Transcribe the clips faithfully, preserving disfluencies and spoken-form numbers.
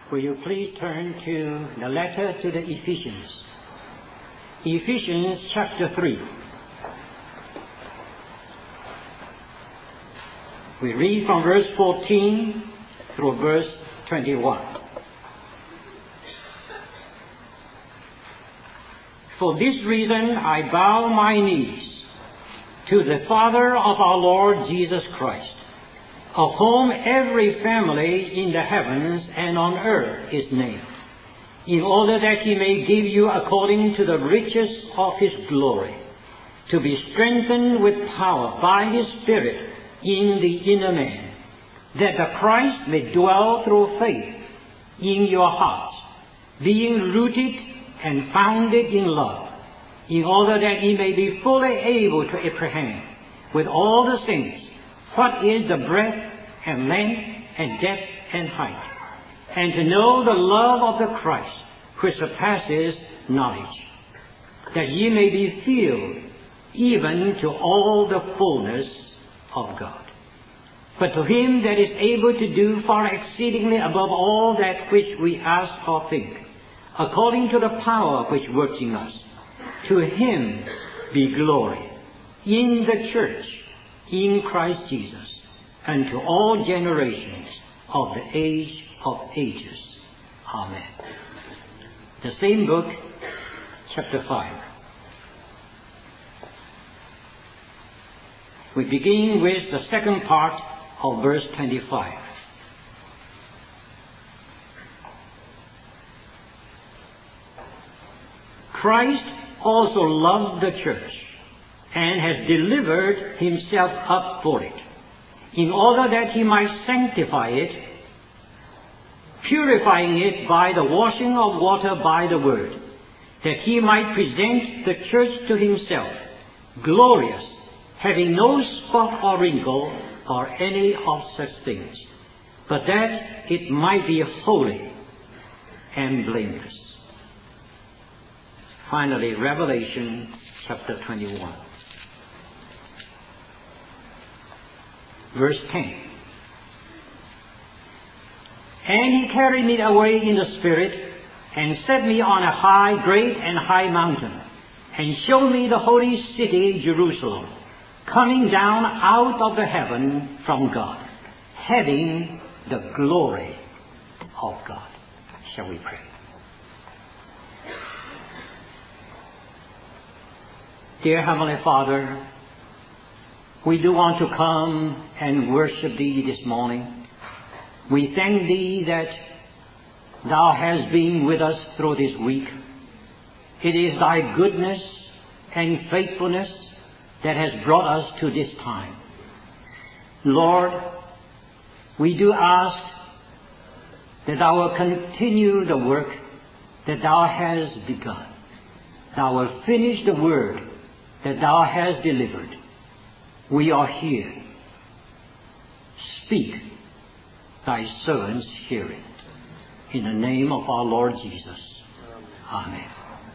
Will you please turn to the letter to the Ephesians? Ephesians chapter three. We read from verse fourteen through verse twenty-one. For this reason I bow my knees to the Father of our Lord Jesus Christ, of whom every family in the heavens and on earth is named, in order that he may give you according to the riches of his glory, to be strengthened with power by his Spirit in the inner man, that the Christ may dwell through faith in your hearts, being rooted and founded in love, in order that he may be fully able to apprehend with all the saints what is the breadth and length and depth and height, and to know the love of the Christ, which surpasses knowledge, that ye may be filled even to all the fullness of God. But to him that is able to do far exceedingly above all that which we ask or think, according to the power which works in us, to him be glory in the church, in Christ Jesus, unto all generations of the age of ages. Amen. The same book, chapter five. We begin with the second part of verse twenty-five. Christ also loved the church and has delivered himself up for it, in order that he might sanctify it, purifying it by the washing of water by the word, that he might present the church to himself, glorious, having no spot or wrinkle or any of such things, but that it might be holy and blameless. Finally, Revelation chapter twenty-one. Verse ten. And he carried me away in the Spirit, and set me on a high, great and high mountain, and showed me the holy city, Jerusalem, coming down out of the heaven from God, having the glory of God. Shall we pray? Dear Heavenly Father, we do want to come and worship Thee this morning. We thank Thee that Thou hast been with us through this week. It is Thy goodness and faithfulness that has brought us to this time. Lord, we do ask that Thou will continue the work that Thou hast begun. Thou will finish the word that Thou hast delivered. We are here. Speak, Thy servants hear it. In the name of our Lord Jesus. Amen.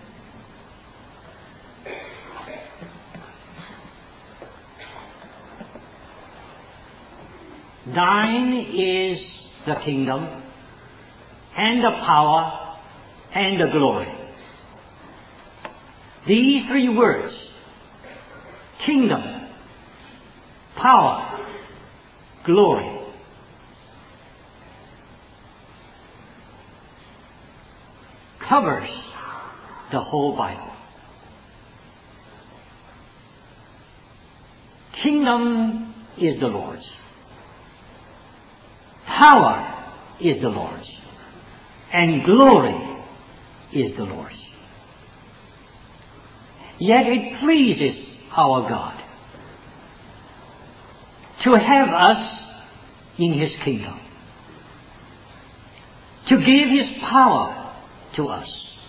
Thine is the kingdom, and the power, and the glory. These three words, kingdom, power, glory, covers the whole Bible. Kingdom is the Lord's. Power is the Lord's. And glory is the Lord's. Yet it pleases our God to have us in His kingdom, to give His power to us,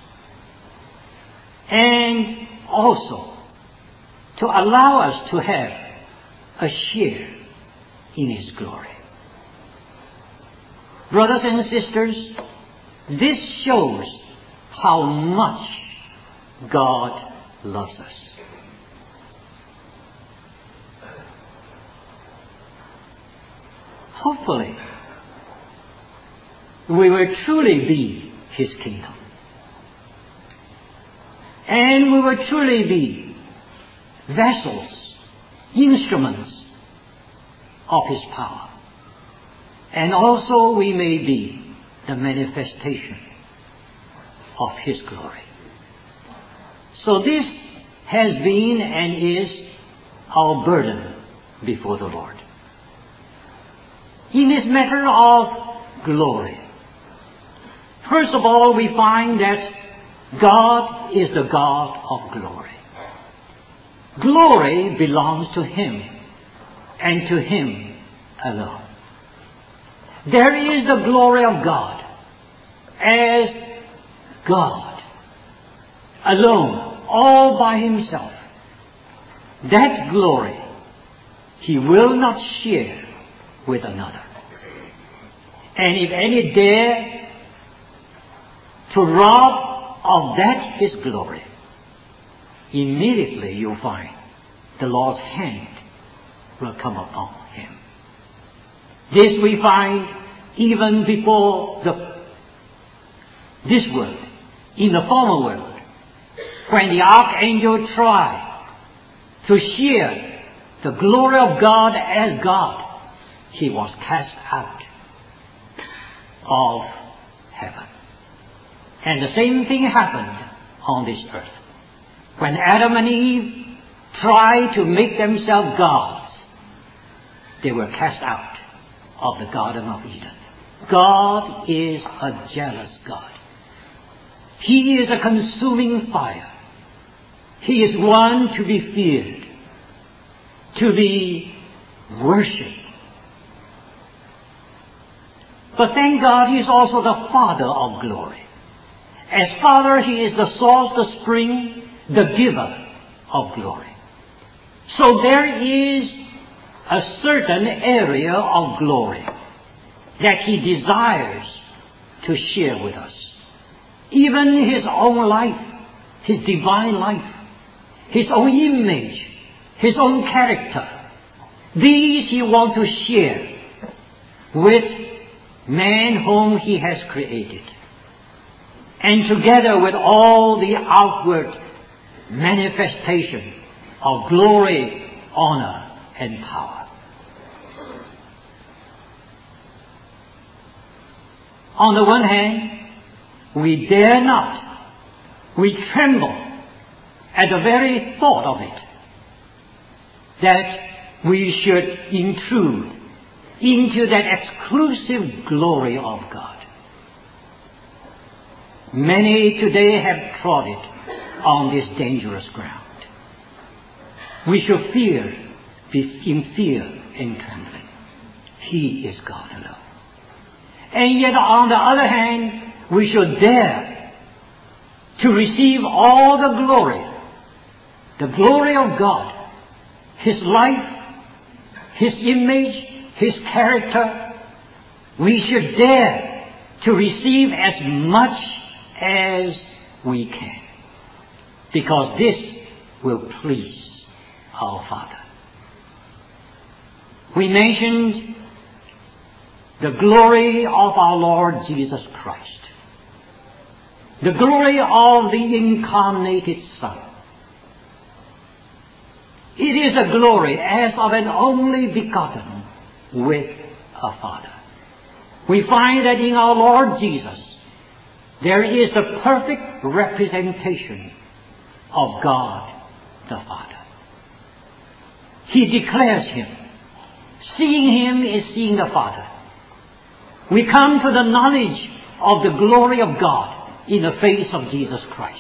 and also to allow us to have a share in His glory. Brothers and sisters, this shows how much God loves us. Hopefully, we will truly be His kingdom. And we will truly be vessels, instruments of His power. And also we may be the manifestation of His glory. So this has been and is our burden before the Lord. In this matter of glory, first of all, we find that God is the God of glory. Glory belongs to Him and to Him alone. There is the glory of God as God alone, all by Himself. That glory He will not share with another. And if any dare to rob of that His glory, immediately you'll find the Lord's hand will come upon him. This we find even before the this world, in the former world, when the archangel tried to share the glory of God as God, he was cast out of heaven. And the same thing happened on this earth. When Adam and Eve tried to make themselves gods, they were cast out of the Garden of Eden. God is a jealous God. He is a consuming fire. He is one to be feared, to be worshipped. But thank God He is also the Father of glory. As Father, He is the source, the spring, the giver of glory. So there is a certain area of glory that He desires to share with us. Even His own life, His divine life, His own image, His own character. These He wants to share with man whom He has created. And together with all the outward manifestation of glory, honor, and power. On the one hand, we dare not, we tremble at the very thought of it, that we should intrude into that exclusive glory of God. Many today have trod it on this dangerous ground. We should fear, be in fear and trembling. He is God alone. And yet on the other hand, we should dare to receive all the glory, the glory of God, His life, His image, His character. We should dare to receive as much as we can, because this will please our Father. We mentioned the glory of our Lord Jesus Christ, the glory of the incarnated Son. It is a glory as of an only begotten with a Father. We find that in our Lord Jesus there is a perfect representation of God the Father. He declares Him. Seeing Him is seeing the Father. We come to the knowledge of the glory of God in the face of Jesus Christ.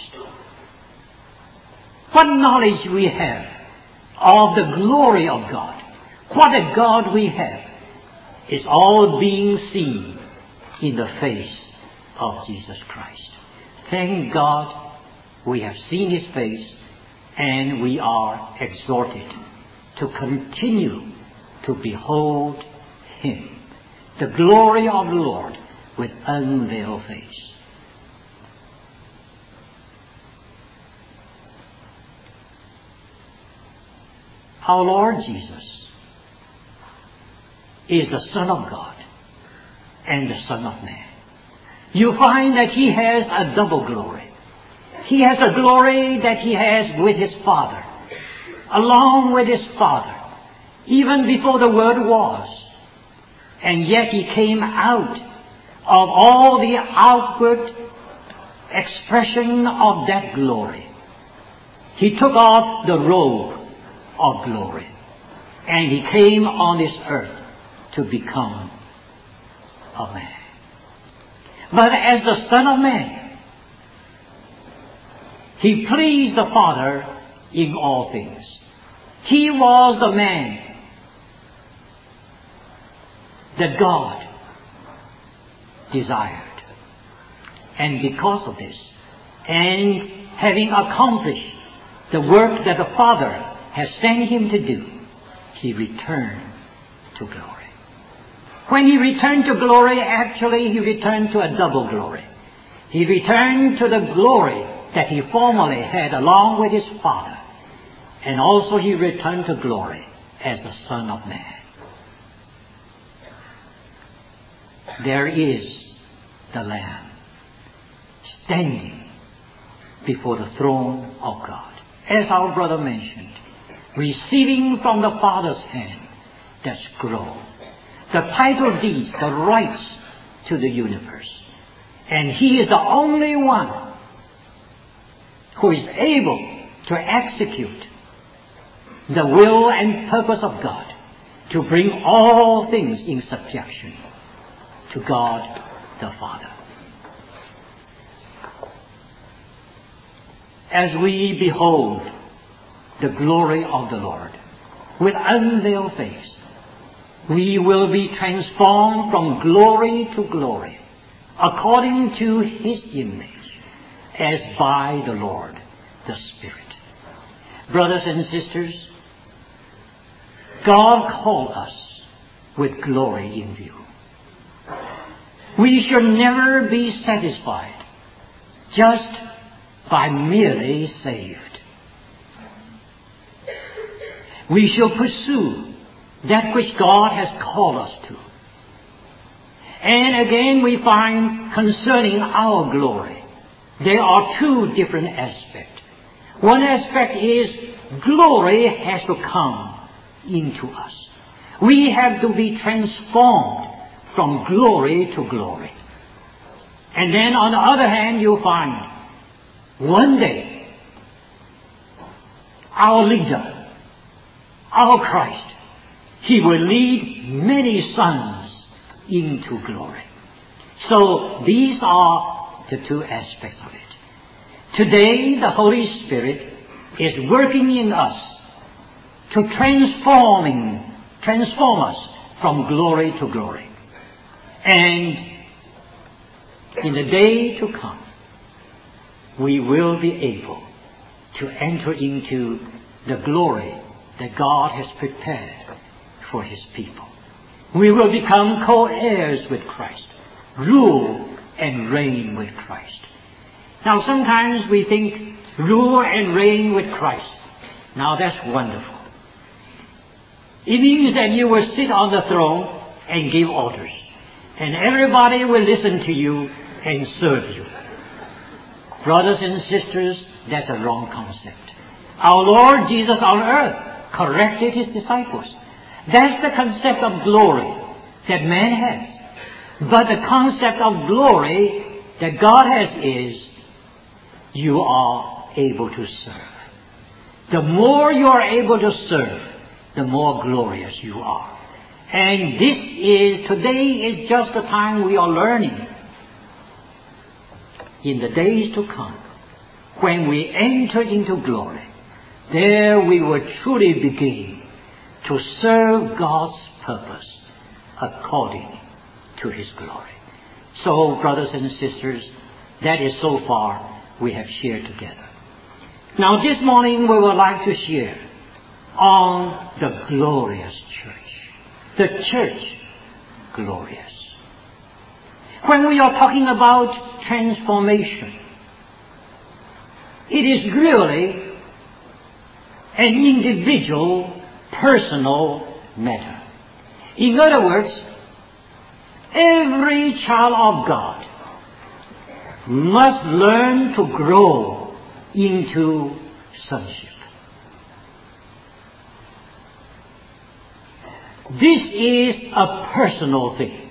What knowledge we have of the glory of God, what a God we have, is all being seen in the face of Jesus Christ. Thank God we have seen His face, and we are exhorted to continue to behold Him, the glory of the Lord, with unveiled face. Our Lord Jesus is the Son of God and the Son of Man. you find that he has a double glory. He has a glory that he has with his Father, along with his Father, even before the Word was. And yet he came out of all the outward expression of that glory. He took off the robe of glory, and he came on this earth to become a man. But as the Son of Man, he pleased the Father in all things. He was the man that God desired. And because of this, and having accomplished the work that the Father has sent him to do, he returned to glory. When he returned to glory, actually he returned to a double glory. He returned to the glory that he formerly had along with his Father. And also he returned to glory as the Son of Man. There is the Lamb standing before the throne of God, as our brother mentioned, receiving from the Father's hand that scroll, the title deeds, the rights to the universe. And he is the only one who is able to execute the will and purpose of God, to bring all things in subjection to God the Father. As we behold the glory of the Lord with unveiled face, we will be transformed from glory to glory according to his image, as by the Lord the Spirit. Brothers and sisters, God called us with glory in view. We should never be satisfied just by merely saved. We shall pursue that which God has called us to. And again we find concerning our glory, there are two different aspects. One aspect is glory has to come into us. We have to be transformed from glory to glory. And then on the other hand, you'll find one day our leader, our Christ, he will lead many sons into glory. So these are the two aspects of it. Today the Holy Spirit is working in us to transforming, transform us from glory to glory. And in the day to come, we will be able to enter into the glory that God has prepared for his people. We will become co-heirs with Christ, rule and reign with Christ. Now sometimes we think rule and reign with Christ. Now that's wonderful. It means that you will sit on the throne and give orders, and everybody will listen to you and serve you. Brothers and sisters, that's a wrong concept. Our Lord Jesus on earth corrected his disciples. That's the concept of glory that man has. But the concept of glory that God has is you are able to serve. The more you are able to serve, the more glorious you are. And this is, today is just the time we are learning. In the days to come, when we enter into glory, there we will truly begin to serve God's purpose according to his glory. So, brothers and sisters, that is so far we have shared together. Now this morning we would like to share on the glorious church. The church glorious. When we are talking about transformation, it is really an individual, personal matter. In other words, every child of God must learn to grow into sonship. This is a personal thing.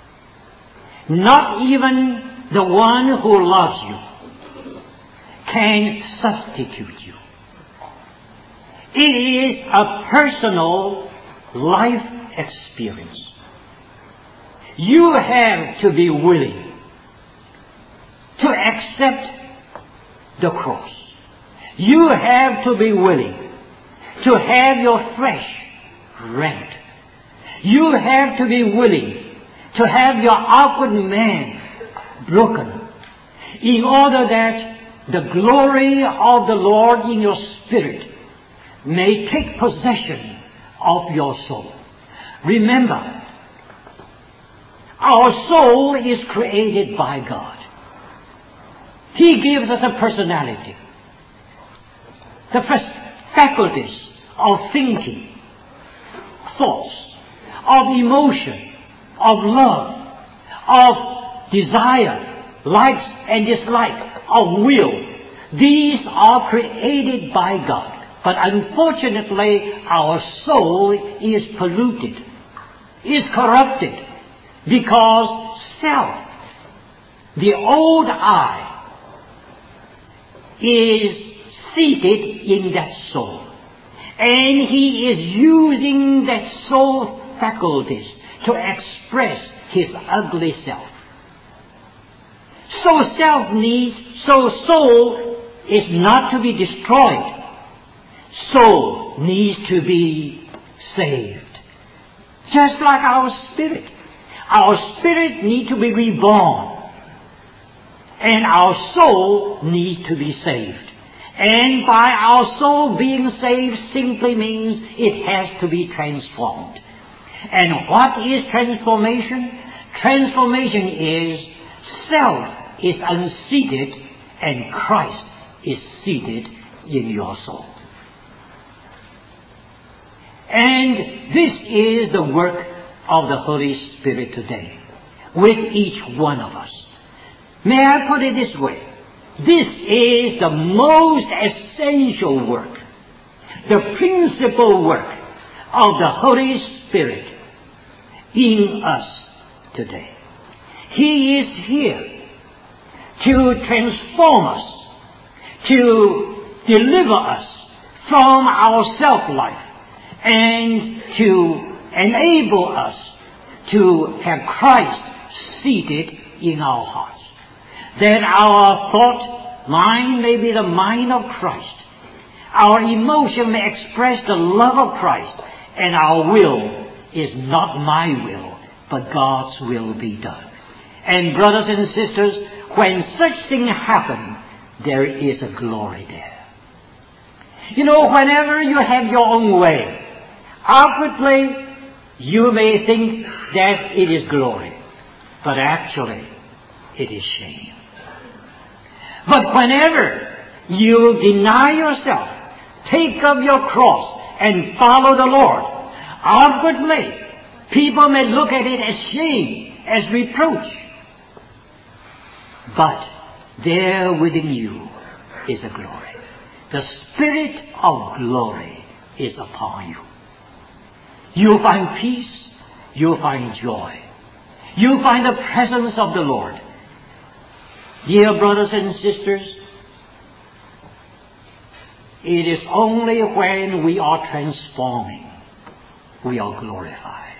Not even the one who loves you can substitute you. It is a personal life experience. You have to be willing to accept the cross. You have to be willing to have your flesh rent. You have to be willing to have your outward man broken in order that the glory of the Lord in your spirit may take possession of your soul. Remember, our soul is created by God. He gives us a personality, the faculties of thinking, thoughts, of emotion, of love, of desire, likes and dislikes, of will. These are created by God. But unfortunately, our soul is polluted, is corrupted, because self, the old I, is seated in that soul. And he is using that soul faculties to express his ugly self. So self needs, so soul is not to be destroyed. Soul needs to be saved. Just like our spirit. Our spirit needs to be reborn. And our soul needs to be saved. And by our soul being saved simply means it has to be transformed. And what is transformation? Transformation is self is unseated and Christ is seated in your soul. And this is the work of the Holy Spirit today with each one of us. May I put it this way? This is the most essential work, the principal work of the Holy Spirit in us today. He is here to transform us, to deliver us from our self-life, and to enable us to have Christ seated in our hearts. That our thought mind may be the mind of Christ. Our emotion may express the love of Christ. And our will is not my will, but God's will be done. And brothers and sisters, when such things happen, there is a glory there. You know, whenever you have your own way, outwardly you may think that it is glory, but actually it is shame. But whenever you deny yourself, take up your cross and follow the Lord, outwardly people may look at it as shame, as reproach. But there within you is a glory. The Spirit of glory is upon you. You'll find peace. You'll find joy. You'll find the presence of the Lord. Dear brothers and sisters, it is only when we are transforming, we are glorified.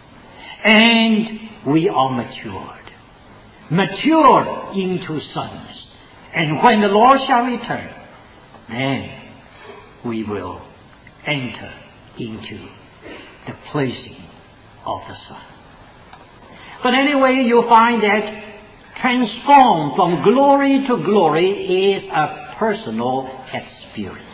And we are matured. Matured into sons. And when the Lord shall return, then we will enter into the placing of the Son. But anyway, you'll find that transformed from glory to glory is a personal experience.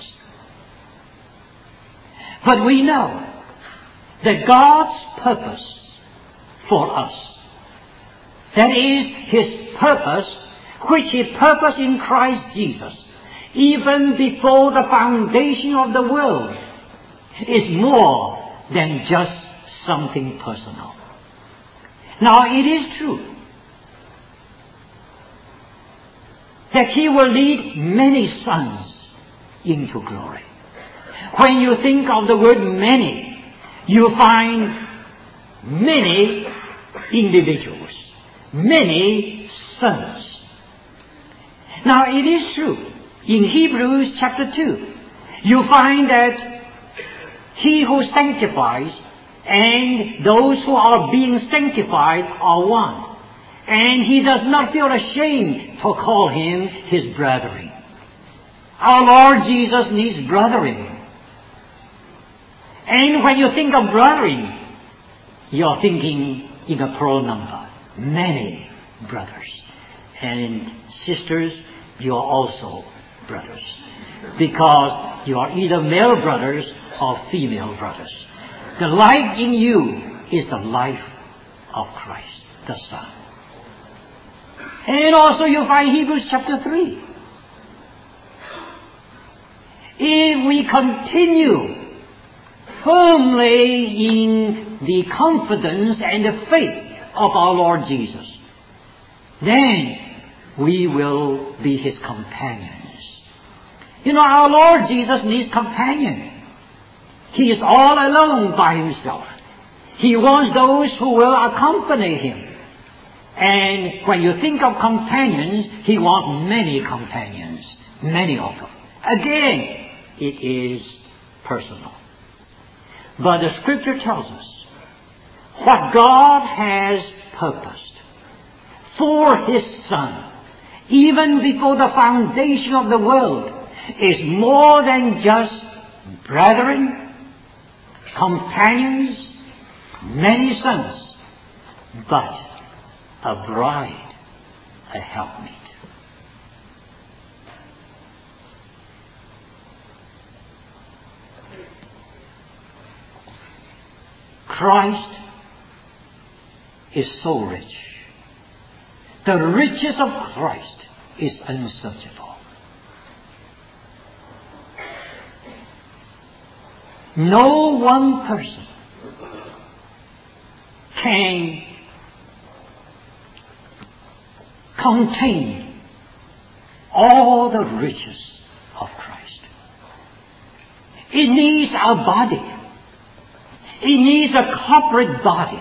But we know that God's purpose for us, that is His purpose, which He purposed in Christ Jesus, even before the foundation of the world, is more than just something personal. Now, it is true that He will lead many sons into glory. When you think of the word many, you find many individuals, many sons. Now it is true, in Hebrews chapter two, you find that He who sanctifies and those who are being sanctified are one. And He does not feel ashamed to call Him His brethren. Our Lord Jesus needs brethren. And when you think of brethren, you're thinking in a plural number. Many brothers. And sisters, you're also brothers. Because you are either male brothers or female brothers. The life in you is the life of Christ, the Son. And also you find Hebrews chapter three. If we continue firmly in the confidence and the faith of our Lord Jesus, then we will be His companions. You know, our Lord Jesus needs companions. He is all alone by Himself. He wants those who will accompany Him. And when you think of companions, He wants many companions. Many of them. Again, it is personal. But the Scripture tells us what God has purposed for His Son, even before the foundation of the world, is more than just brethren, companions, many sons, but a bride, a helpmeet. Christ is so rich. The riches of Christ is unsearchable. No one person can contain all the riches of Christ. It needs a body. It needs a corporate body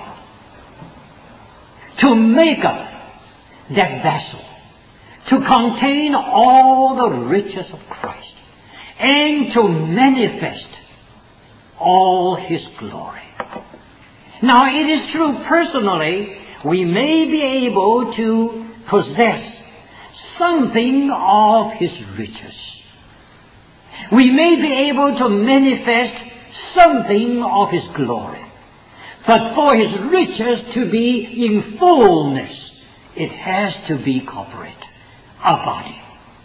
to make up that vessel, to contain all the riches of Christ, and to manifest all His glory. Now, it is true, personally, we may be able to possess something of His riches. We may be able to manifest something of His glory. But for His riches to be in fullness, it has to be corporate. A body.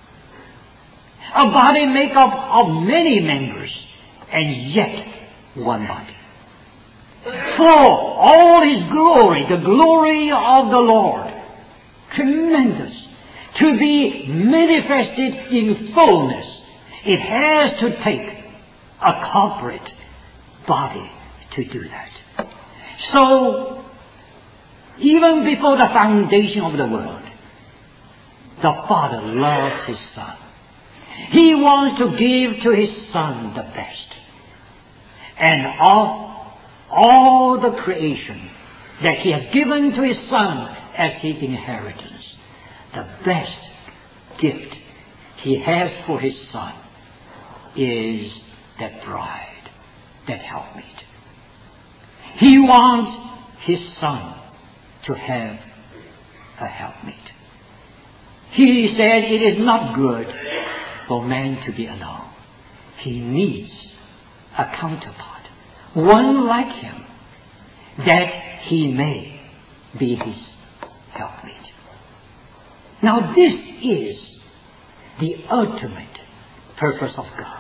A body made up of many members, and yet one body. For all His glory, the glory of the Lord, tremendous, to be manifested in fullness, it has to take a corporate body to do that. So, even before the foundation of the world, the Father loves His Son. He wants to give to His Son the best. And of all the creation that He has given to His Son as His inheritance, the best gift He has for His Son is that bride, that helpmeet. He wants His Son to have a helpmeet. He said it is not good for man to be alone. He needs a counterpart, one like him, that he may be his helpmeet. Now this is the ultimate purpose of God.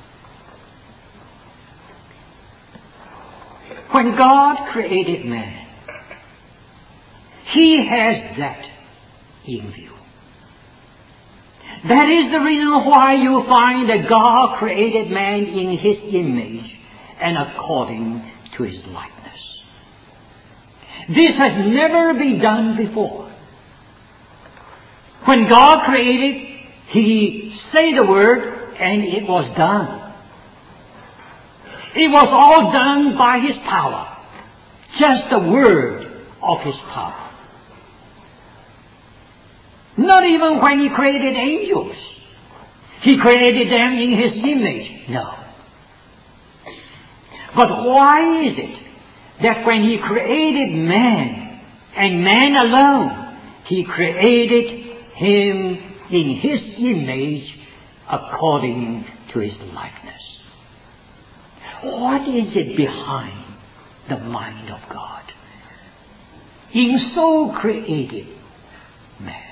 When God created man, He has that in view. That is the reason why you find that God created man in His image and according to His likeness. This has never been done before. When God created He said the word and it was done. It was all done by His power. Just the word of His power. Not even when He created angels. He created them in His image. No. But why is it that when He created man, and man alone, He created him in His image according to His likeness? What is it behind the mind of God in so created man?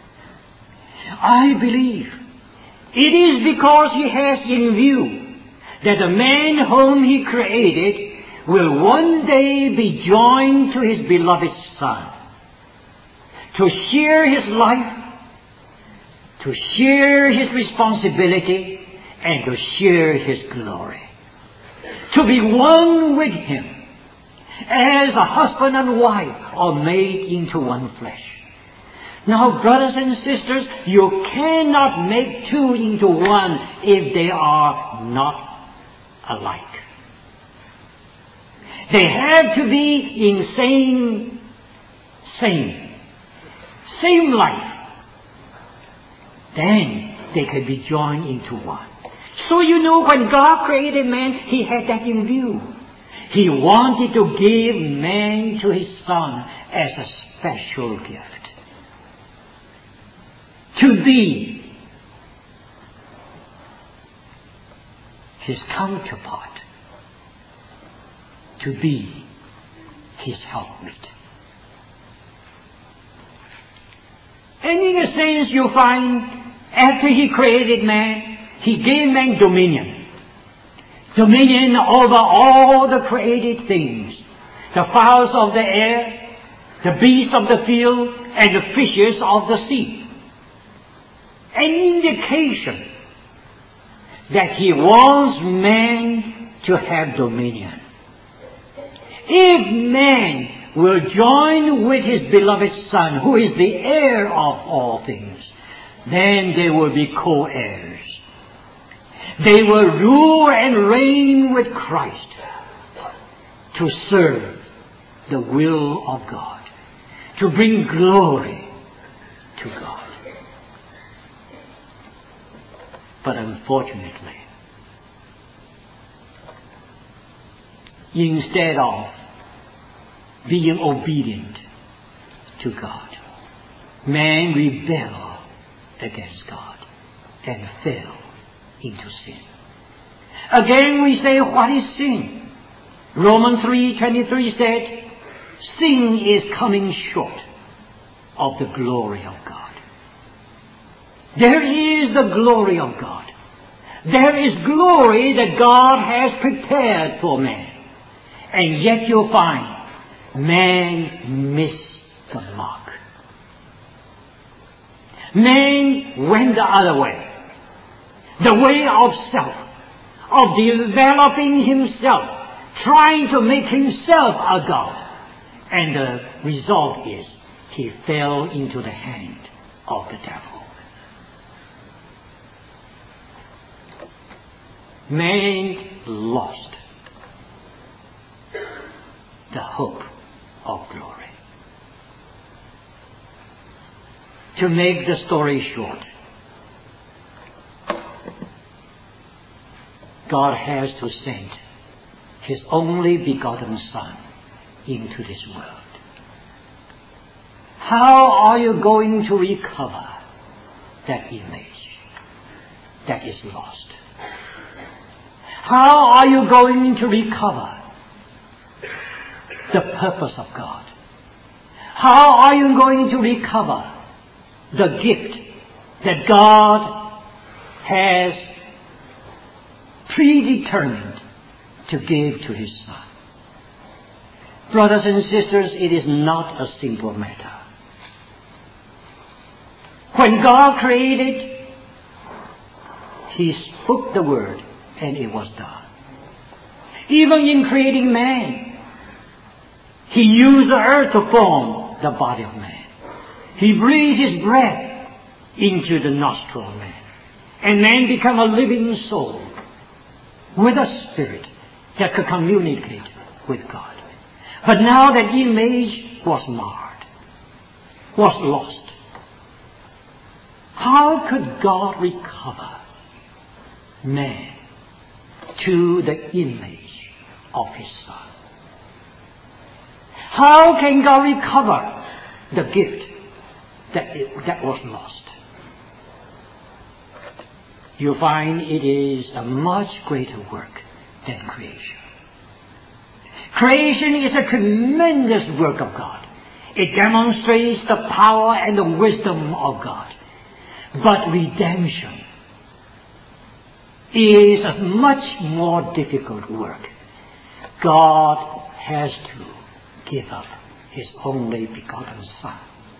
I believe it is because He has in view that the man whom He created will one day be joined to His beloved Son, to share His life, to share His responsibility, and to share His glory. To be one with Him, as a husband and wife are made into one flesh. Now, brothers and sisters, you cannot make two into one if they are not alike. They have to be in same, same, same life. Then they can be joined into one. So you know, when God created man, He had that in view. He wanted to give man to His Son as a special gift. To be His counterpart. To be His helpmeet. And in a sense, you find, after He created man, He gave man dominion. Dominion over all the created things. The fowls of the air, the beasts of the field, and the fishes of the sea. An indication that He wants man to have dominion. If man will join with His beloved Son, who is the heir of all things, then they will be co-heirs. They will rule and reign with Christ to serve the will of God, to bring glory to God. But unfortunately, instead of being obedient to God, man rebelled against God and fell into sin. Again we say, what is sin? Romans three twenty-three said, sin is coming short of the glory of God. There is the glory of God. There is glory that God has prepared for man. And yet you'll find man missed the mark. Man went the other way. The way of self, of developing himself, trying to make himself a God. And the result is he fell into the hand of the devil. Man lost the hope of glory. To make the story short, God has to send His only begotten Son into this world. How are you going to recover that image that is lost? How are you going to recover the purpose of God? How are you going to recover the gift that God has predetermined to give to His Son? Brothers and sisters, it is not a simple matter. When God created, He spoke the word and it was done. Even in creating man, He used the earth to form the body of man. He breathed His breath into the nostril of man. And man become a living soul with a spirit that could communicate with God. But now that image was marred, was lost. How could God recover man to the image of His Son? How can God recover the gift that, that was lost? You find it is a much greater work than creation. Creation is a tremendous work of God. It demonstrates the power and the wisdom of God. But redemption is a much more difficult work. God has to give up His only begotten Son.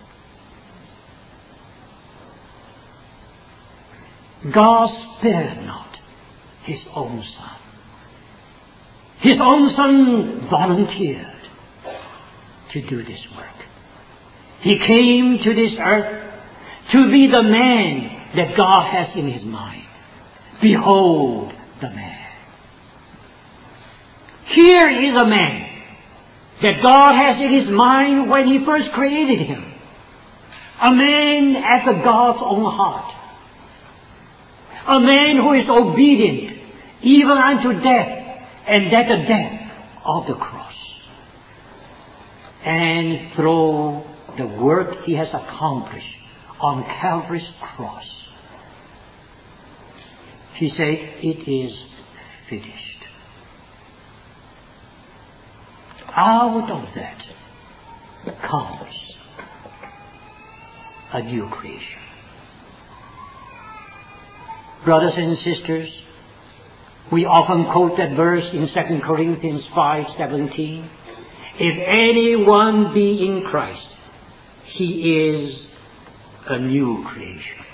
God spared not His own Son. His own Son volunteered to do this work. He came to this earth to be the man that God has in His mind. Behold the man. Here is a man that God has in His mind when He first created him. A man after God's own heart. A man who is obedient even unto death, and that the death of the cross. And through the work He has accomplished on Calvary's cross, He said, it is finished. Out of that comes a new creation. Brothers and sisters, we often quote that verse in Second Corinthians five seventeen. If anyone be in Christ, he is a new creation.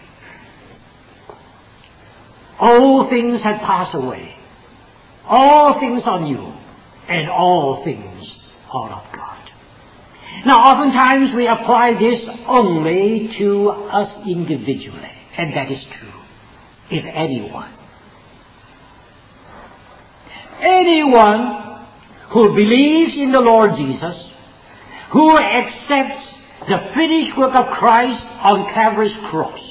All things have passed away. All things are new, and all things are of God. Now, oftentimes we apply this only to us individually, and that is true. If anyone, anyone who believes in the Lord Jesus, who accepts the finished work of Christ on Calvary's cross,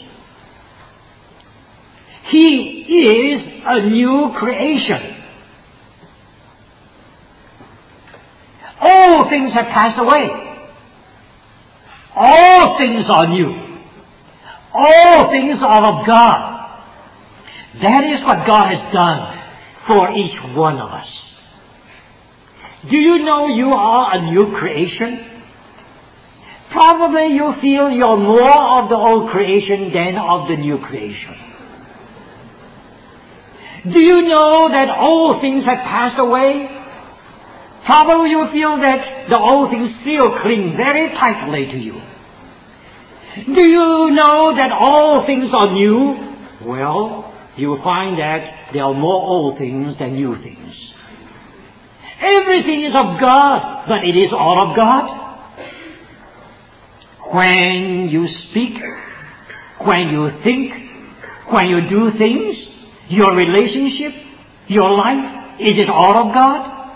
he is a new creation. All things have passed away. All things are new. All things are of God. That is what God has done for each one of us. Do you know you are a new creation? Probably you feel you're more of the old creation than of the new creation. Do you know that all things have passed away? Probably you feel that the old things still cling very tightly to you. Do you know that all things are new? Well, you will find that there are more old things than new things. Everything is of God, but it is all of God. When you speak, when you think, when you do things, your relationship, your life, is it all of God?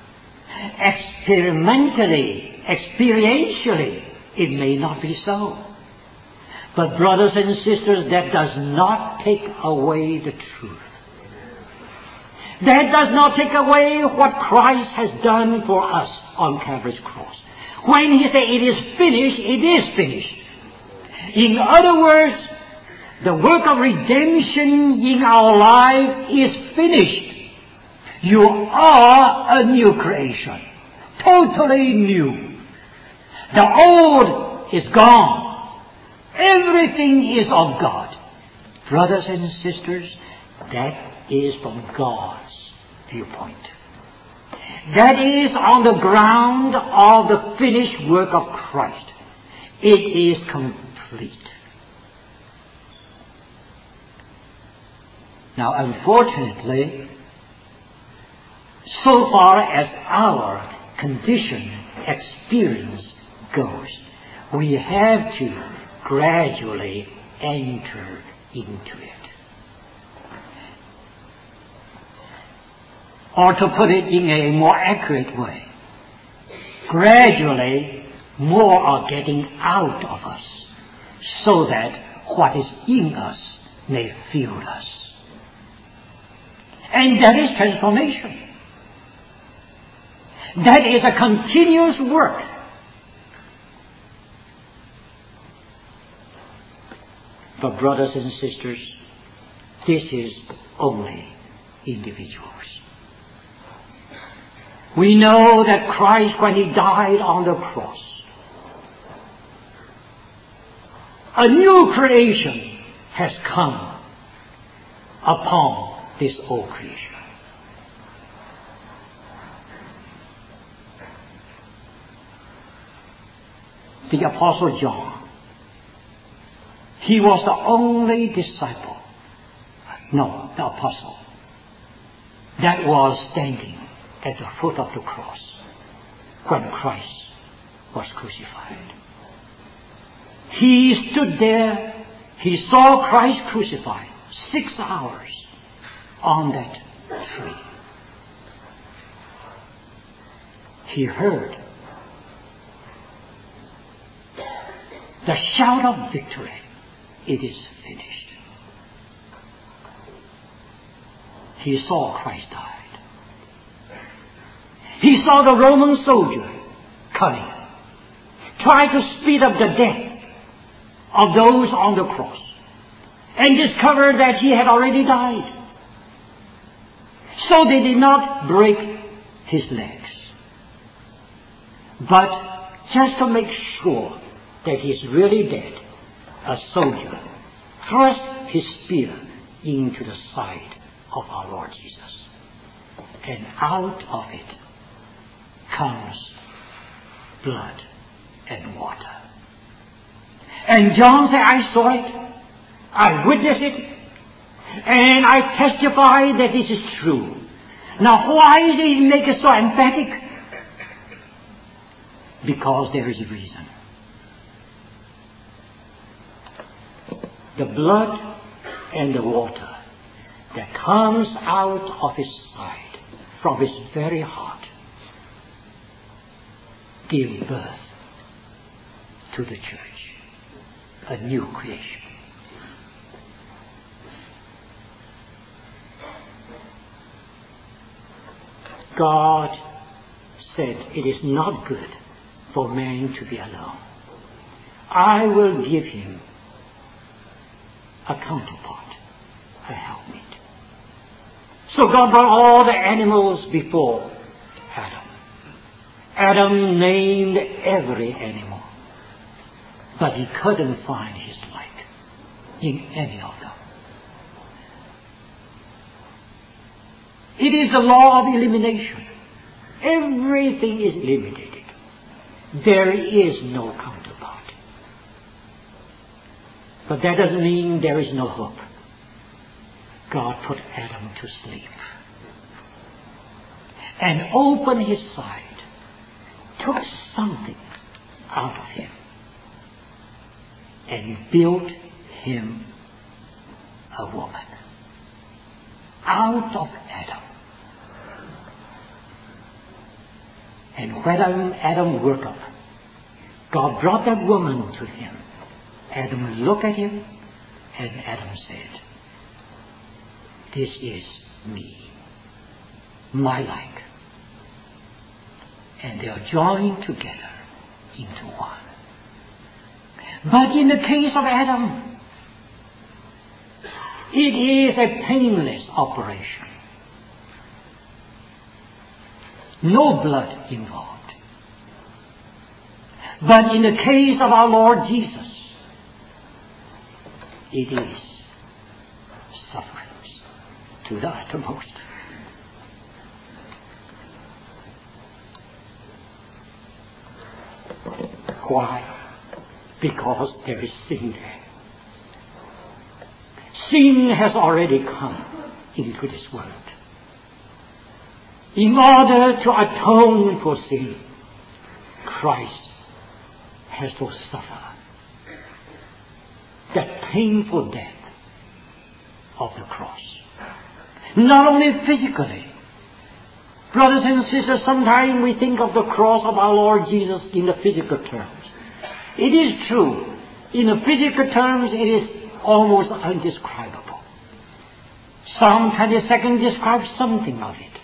Experimentally, experientially, it may not be so. But brothers and sisters, that does not take away the truth. That does not take away what Christ has done for us on Calvary's cross. When He said it is finished, it is finished. In other words, the work of redemption in our life is finished. You are a new creation. Totally new. The old is gone. Everything is of God. Brothers and sisters, that is from God's viewpoint. That is on the ground of the finished work of Christ. It is complete. Now, unfortunately, so far as our condition, experience goes, we have to gradually enter into it. Or to put it in a more accurate way, gradually more are getting out of us so that what is in us may fill us. And that is transformation. That is a continuous work. But brothers and sisters, this is only individuals. We know that Christ, when He died on the cross, a new creation has come upon this old creation. The Apostle John, he was the only disciple, no, the apostle, that was standing at the foot of the cross when Christ was crucified. He stood there, he saw Christ crucified, six hours on that tree. He heard the shout of victory. It is finished. He saw Christ died. He saw the Roman soldier coming, try to speed up the death of those on the cross, and discovered that he had already died. So they did not break his legs. But just to make sure that he is really dead, a soldier thrust his spear into the side of our Lord Jesus. And out of it comes blood and water. And John said, I saw it, I witnessed it, and I testify that this is true. Now why did he make it so emphatic? Because there is a reason. The blood and the water that comes out of his side, from his very heart, give birth to the church, a new creation. God said, it is not good for man to be alone. I will give him a counterpart, a helpmate. So God brought all the animals before Adam. Adam named every animal, but he couldn't find his like in any of them. It is the law of elimination. Everything is eliminated. There is no counterpart. But that doesn't mean there is no hope. God put Adam to sleep and opened his side, took something out of him, and built him a woman out of Adam. And when Adam woke up, God brought that woman to him. Adam looked at him, and Adam said, this is me, my like. And they are joined together into one. But in the case of Adam, it is a painless operation. No blood involved. But in the case of our Lord Jesus, it is sufferings to the uttermost. Why? Because there is sin there. Sin has already come into this world. In order to atone for sin, Christ has to suffer that painful death of the cross. Not only physically. Brothers and sisters, sometimes we think of the cross of our Lord Jesus in the physical terms. It is true. In the physical terms, it is almost indescribable. Psalm twenty-two describes something of it.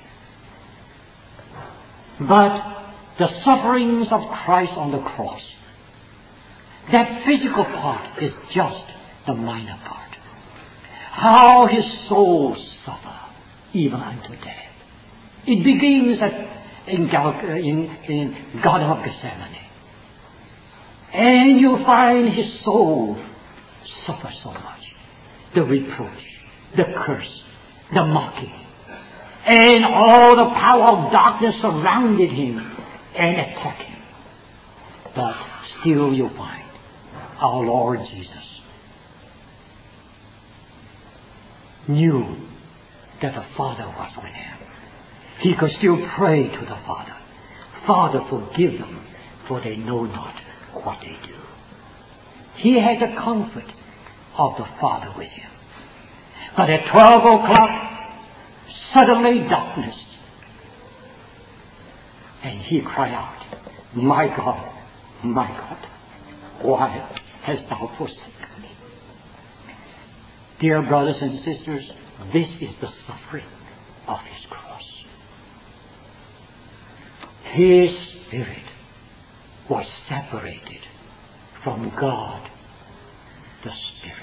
But the sufferings of Christ on the cross, that physical part is just the minor part. How his soul suffered even unto death. It begins at, in, in, in Garden of Gethsemane. And you find his soul suffer so much. The reproach, the curse, the mocking. And all the power of darkness surrounded him and attacked him. But still you find our Lord Jesus knew that the Father was with him. He could still pray to the Father, Father, forgive them, for they know not what they do. He had the comfort of the Father with him. But at twelve o'clock, suddenly darkness. And he cried out, my God, my God, why hast thou forsaken me? Dear brothers and sisters, this is the suffering of his cross. His spirit was separated from God, the Spirit.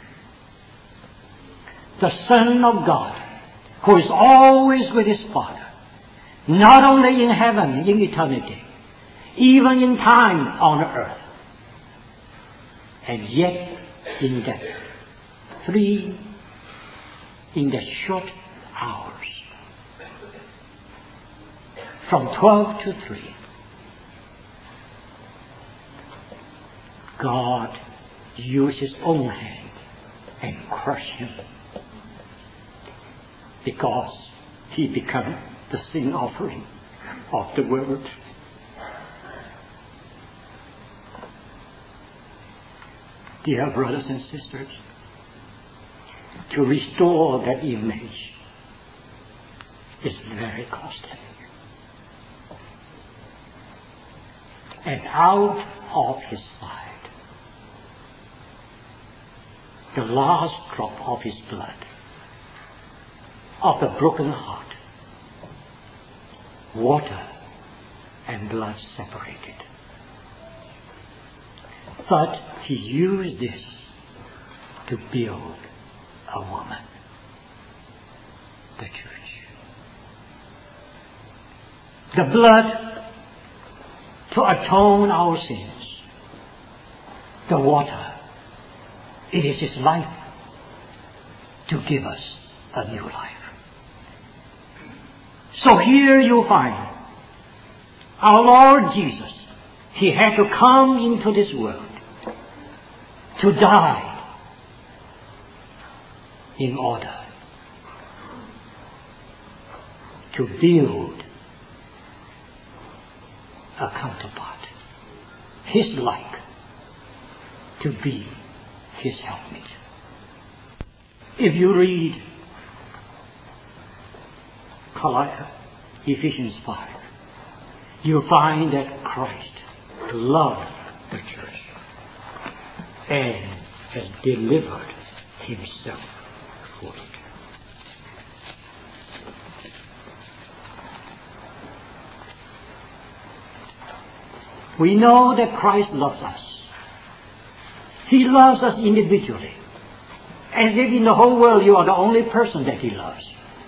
The Son of God, who is always with his Father, not only in heaven, in eternity, even in time on earth, and yet in that three, in the short hours, from twelve to three, God used his own hand and crushed him, because he became the sin offering of the world. Dear brothers and sisters, to restore that image is very costly. And out of his side, the last drop of his blood, of the broken heart, water and blood separated. But he used this to build a woman, the church. The blood to atone our sins. The water, it is his life to give us a new life. So here you find our Lord Jesus. He had to come into this world to die in order to build a counterpart, his like, to be his helpmate. If you read Ephesians five, you find that Christ loved the church and has delivered himself for it. We know that Christ loves us. He loves us individually, as if in the whole world you are the only person that he loves.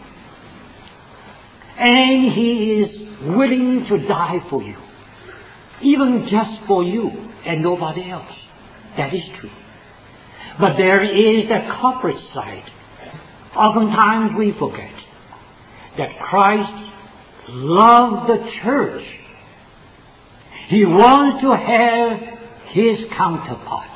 And he is willing to die for you, even just for you and nobody else. That is true. But there is the corporate side. Oftentimes we forget that Christ loved the church. He wants to have his counterpart.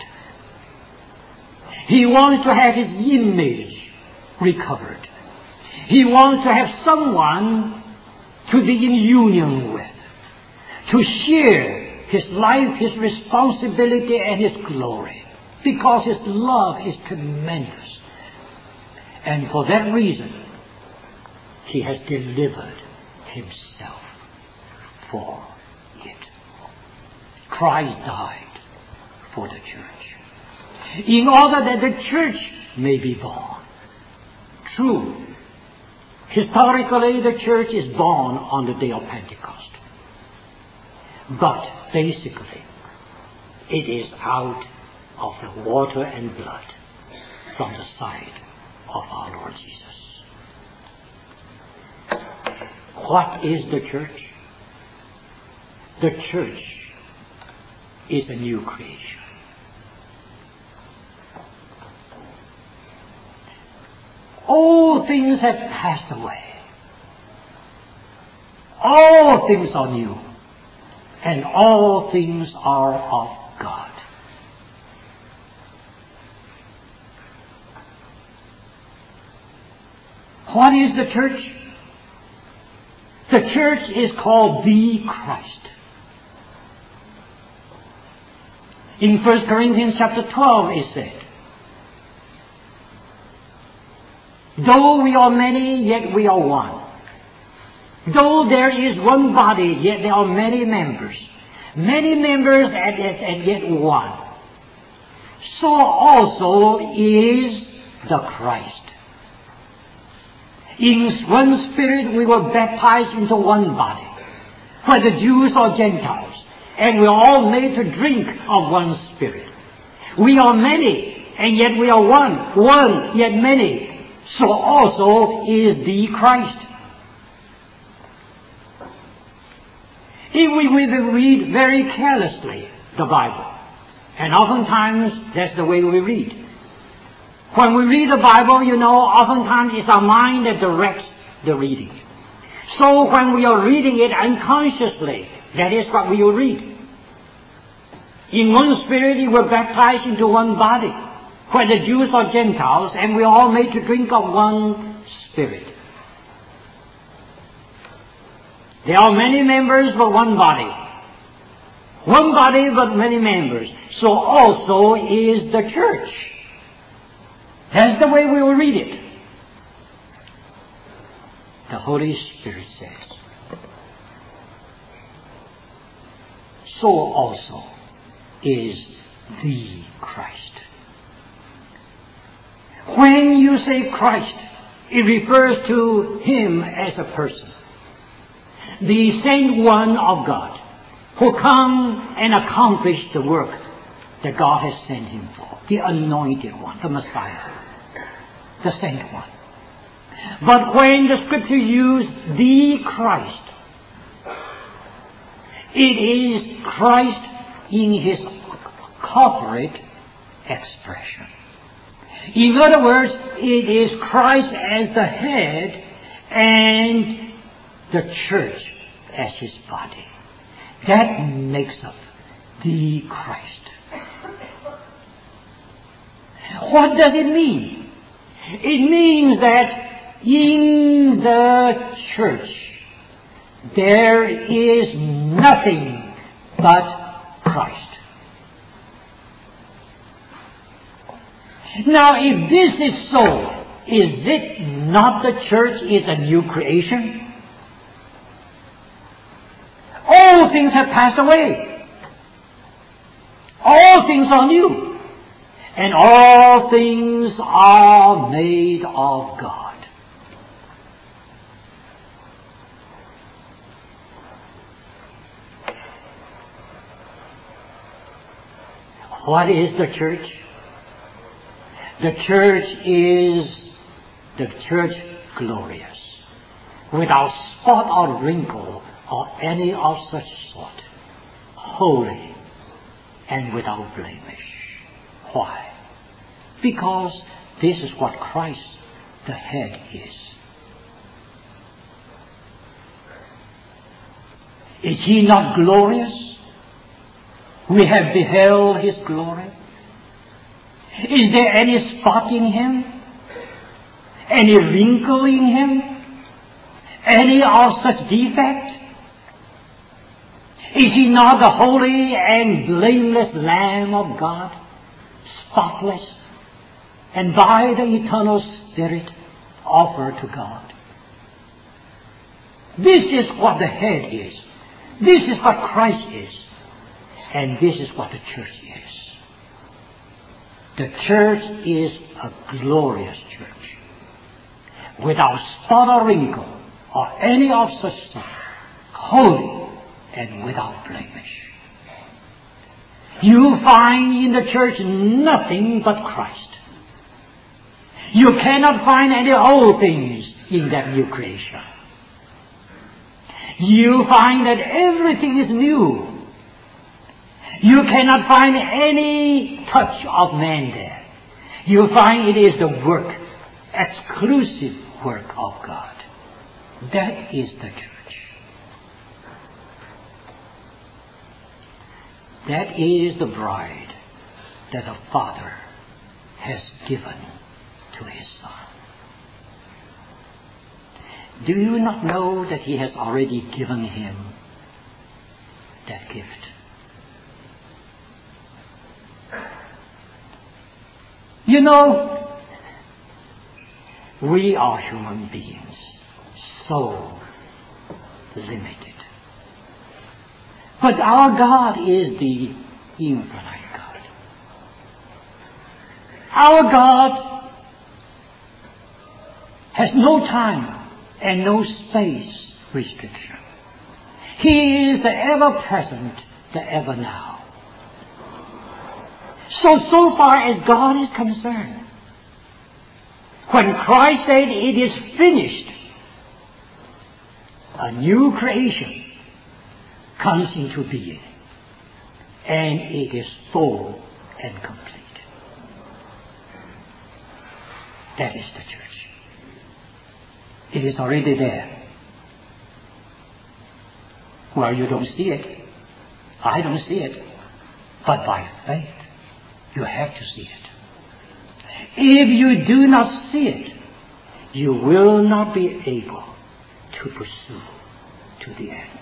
He wants to have his image recovered. He wants to have someone to be in union with, to share his life, his responsibility, and his glory. because His love is tremendous. And for that reason, He has delivered Himself for it. Christ died for the church, in order that the church may be born. True, historically the church is born on the day of Pentecost. But basically, it is out of the water and blood from the side of our Lord Jesus. What is the church? The church is a new creation. All things have passed away. All things are new. And all things are of God. What is the church? The church is called the Christ. In First Corinthians chapter twelve it said, though we are many, yet we are one. Though there is one body, yet there are many members. Many members and, and yet one. So also is the Christ. In one Spirit we were baptized into one body, whether Jews or Gentiles, and we are all made to drink of one Spirit. We are many, and yet we are one. One, yet many. So also is the Christ. If we read very carelessly the Bible, and oftentimes that's the way we read. When we read the Bible, you know, oftentimes it's our mind that directs the reading. So when we are reading it unconsciously, that is what we will read. In one Spirit we were baptized into one body, whether Jews or Gentiles, and we are all made to drink of one Spirit. There are many members but one body. One body but many members. So also is the church. That's the way we will read it. The Holy Spirit says, so also is the Christ. When you say Christ, it refers to Him as a person. The sent one of God, who come and accomplish the work that God has sent Him for. The anointed one, the Messiah, the sent one. But when the Scripture uses the Christ, it is Christ in His corporate expression. In other words, it is Christ as the head and the church as His body. That makes up the Christ. What does it mean? It means that in the church there is nothing but Christ. Now, if this is so, is it not the church is a new creation? All things have passed away. All things are new. And all things are made of God. What is the church? The church is the church glorious, without spot or wrinkle or any of such sort, holy and without blemish. Why? Because this is what Christ, the head, is. Is He not glorious? We have beheld His glory. Is there any spot in Him? Any wrinkle in Him? Any of such defect? Is He not the holy and blameless Lamb of God, spotless, and by the eternal Spirit offered to God. This is what the head is. This is what Christ is. And this is what the church is. The church is a glorious church, without spot or wrinkle or any of such stuff, holy and without blemish. You find in the church nothing but Christ. You cannot find any old things in that new creation. You find that everything is new. You cannot find any touch of man there. You find it is the work, exclusive work of God. That is the church. That is the bride that the Father has given to His Son. Do you not know that He has already given him that gift? You know, we are human beings, so limited. But our God is the infinite God. Our God has no time and no space restriction. He is the ever-present, the ever-now. So, so far as God is concerned, when Christ said it is finished, a new creation comes into being, and it is full and complete. That is the church. It is already there. Well, you don't see it. I don't see it. But by faith, you have to see it. If you do not see it, you will not be able to pursue to the end.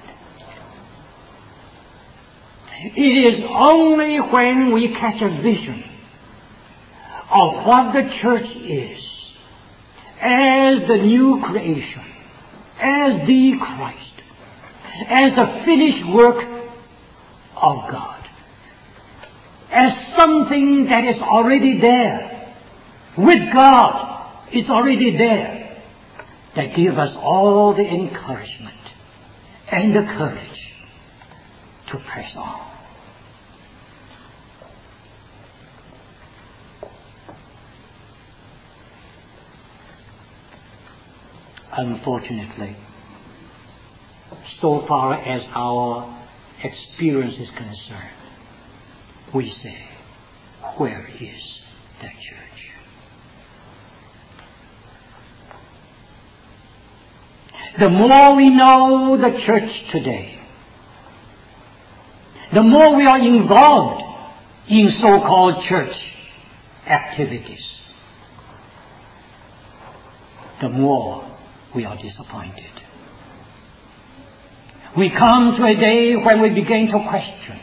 It is only when we catch a vision of what the church is, as the new creation, as the Christ, as the finished work of God, as something that is already there, with God, it's already there, that gives us all the encouragement and the courage to press on. Unfortunately, so far as our experience is concerned, we say, where is the church? The more we know the church today, the more we are involved in so-called church activities, the more we are disappointed. We come to a day when we begin to question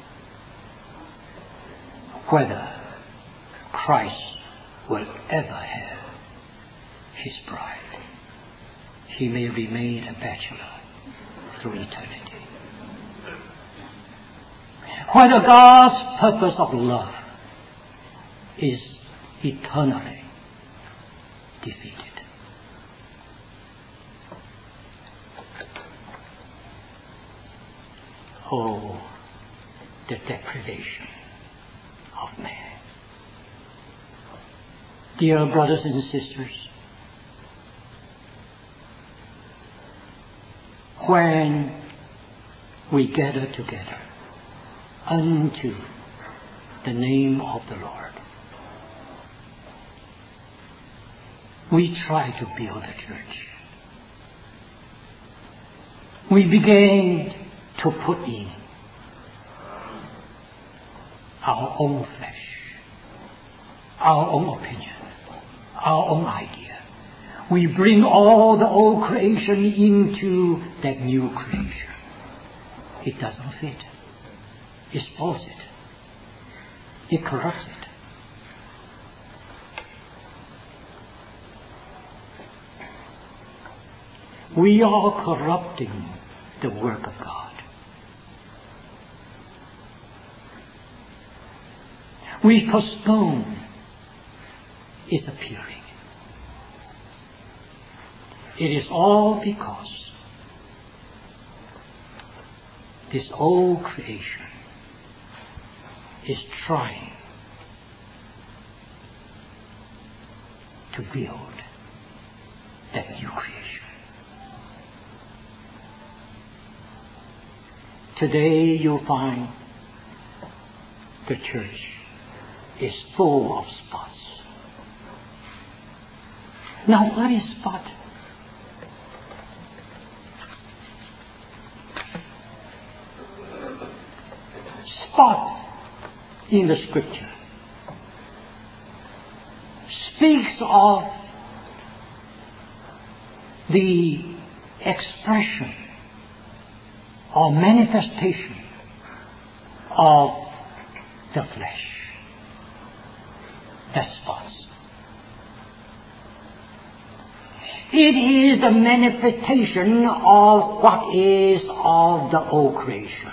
whether Christ will ever have His bride. He may remain a bachelor through eternity. Whether God's purpose of love is eternally defeated. Oh, the deprivation of man. Dear brothers and sisters, when we gather together unto the name of the Lord, we try to build a church. We begin to put in our own flesh, our own opinion, our own idea. We bring all the old creation into that new creation. It doesn't fit. It spoils it. It corrupts it. we are corrupting the work of God. We postpone its appearing. It is all because this old creation is trying to build that new creation. Today you'll find the church is full of spots. Now what is spot? Spot in the Scripture speaks of the expression or manifestation of the flesh. That's spots. It is the manifestation of what is of the old creation.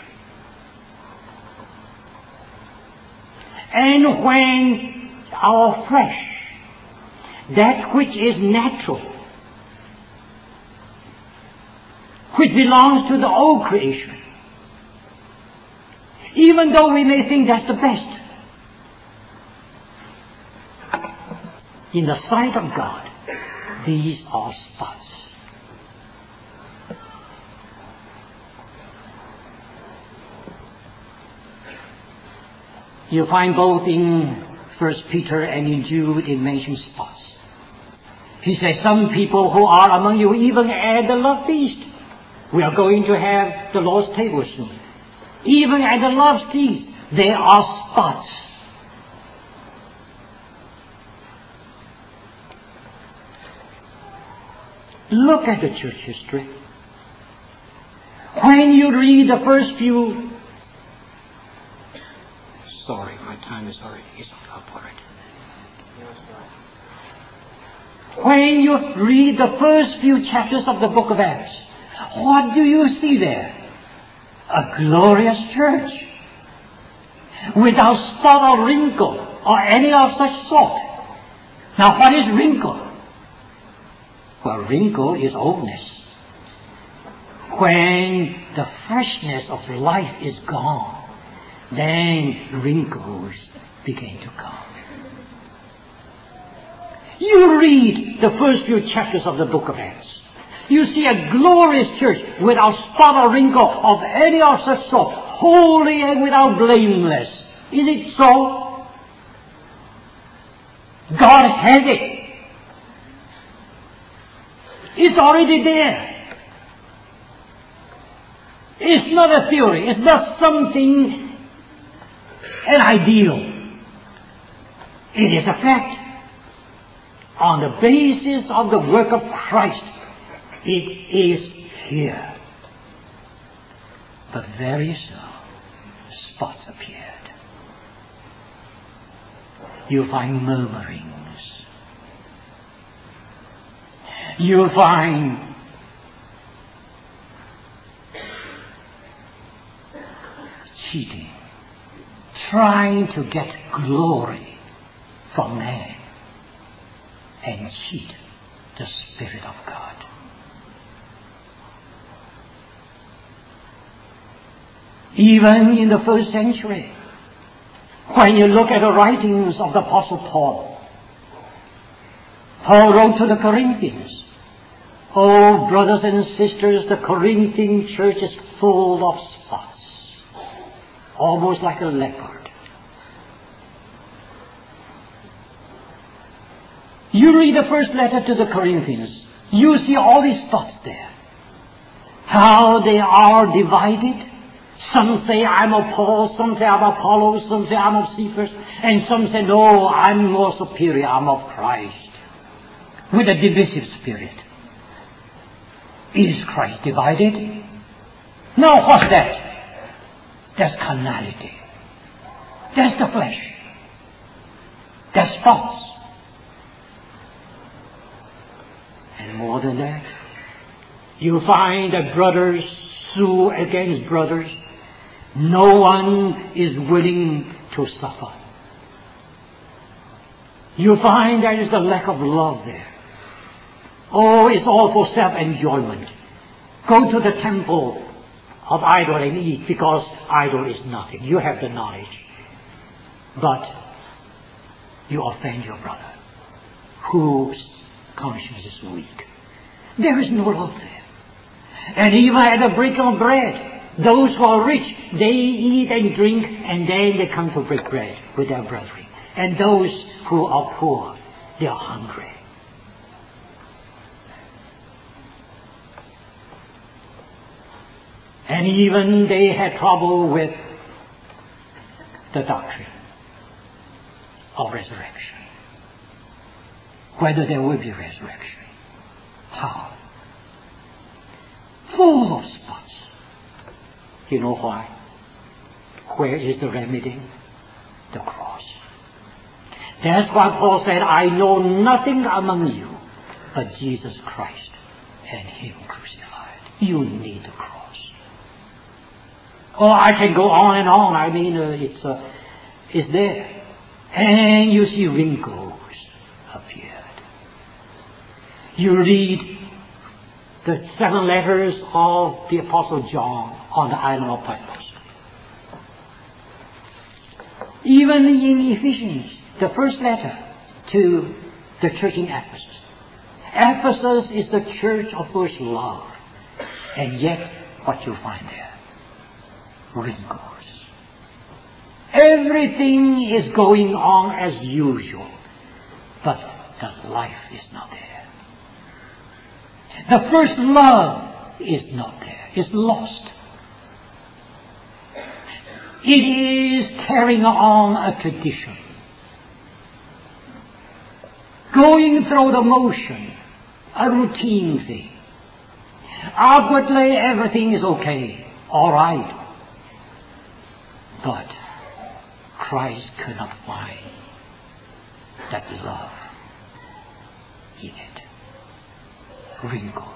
And when our flesh, that which is natural, which belongs to the old creation, even though we may think that's the best, in the sight of God, these are spots. You find both in First Peter and in Jude it mentions spots. He says, some people who are among you even at the love feast. We are going to have the Lord's table soon. Even at the love feast, there are spots. Look at the church history. When you read the first few... Sorry, my time is already is up already. When you read the first few chapters of the book of Acts, what do you see there? A glorious church, without spot or wrinkle or any of such sort. Now what is wrinkle? Well, wrinkle is oldness. When the freshness of life is gone, then wrinkles begin to come. You read the first few chapters of the book of Acts. You see a glorious church without spot or wrinkle of any of such sort, holy and without blameless. Is it so? God has it. It's already there. It's not a theory. It's not something, an ideal. It is a fact. On the basis of the work of Christ, it is here. But very soon, spots appeared. You find murmurings. You find cheating, trying to get glory from man and cheat the Spirit of God. Even in the first century, when you look at the writings of the Apostle Paul, Paul wrote to the Corinthians, oh, brothers and sisters, the Corinthian church is full of spots, almost like a leopard. You read the first letter to the Corinthians, you see all these spots there. How they are divided. Some say I'm of Paul, some say I'm of Apollos, some say I'm of Cephas, and some say, no, I'm more superior, I'm of Christ. With a divisive spirit. Is Christ divided? No, what's that? That's carnality. That's the flesh. That's spots. And more than that, You find that brothers sue against brothers. No one is willing to suffer. You find there is a lack of love there. Oh, it's all for self-enjoyment. Go to the temple of idol and eat, because idol is nothing. You have the knowledge. But you offend your brother, whose conscience is weak. There is no love there. And even at the breaking of bread, those who are rich, they eat and drink, and then they come to break bread with their brethren. And those who are poor, they are hungry. And even they had trouble with the doctrine of resurrection. Whether there will be resurrection. How? Full of spots. You know why? Where is the remedy? The cross. That's why Paul said, I know nothing among you but Jesus Christ and Him crucified. You need the cross. Oh, I can go on and on. I mean, uh, it's uh, it's there. And you see wrinkles appeared. You read the seven letters of the Apostle John on the island of Patmos. Even in Ephesians, the first letter to the church in Ephesus. Ephesus is the church of first love. And yet, what you find there? Wrinkles. Everything is going on as usual, but the life is not there. The first love is not there. It's lost. It is carrying on a tradition. Going through the motion, a routine thing. Outwardly everything is okay, all right. But Christ could not find that love in it. Wrinkles.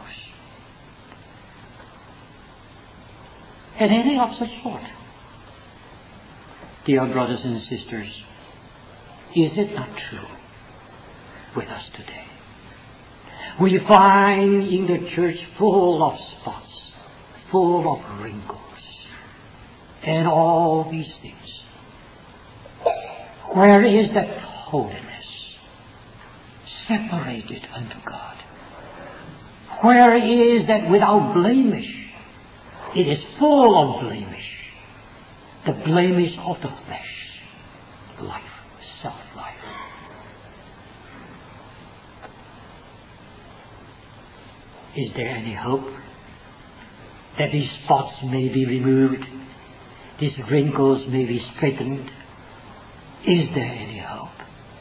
And anything of such sort. Dear brothers and sisters, is it not true with us today? We find in the church full of spots, full of wrinkles, and all these things. Where is that holiness separated unto God? Where is that without blemish? It is full of blemish. The blemish of the flesh, life, self-life. Is there any hope that these spots may be removed? These wrinkles may be straightened? Is there any hope?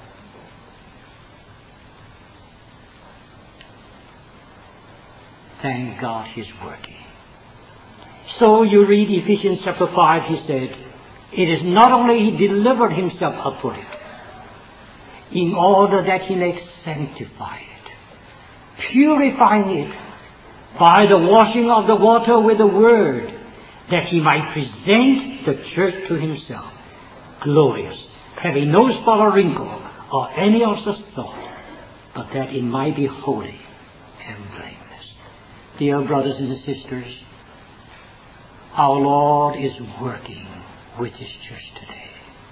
Thank God He's working. So you read Ephesians chapter five, he said, it is not only He delivered Himself up for it, in order that He may sanctify it, purifying it by the washing of the water with the Word, that He might present the church to Himself, glorious, having no spot or wrinkle or any of such thought, but that it might be holy and blameless. Dear brothers and sisters, our Lord is working with His church today.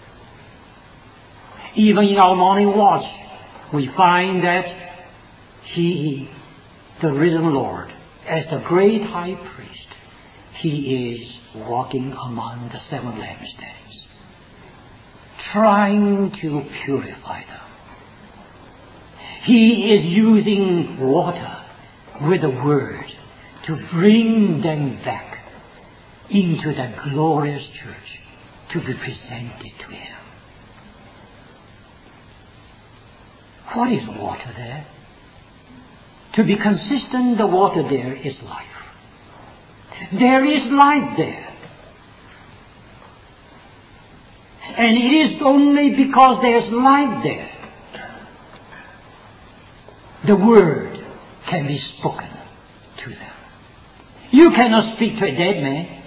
Even in our morning watch, we find that He, the risen Lord, as the great high priest, He is walking among the seven lampstands, trying to purify them. He is using water with the Word to bring them back into that glorious church to be presented to Him. What is water there? To be consistent, the water there is life. There is life there. And it is only because there is life there the Word can be spoken to them. You cannot speak to a dead man.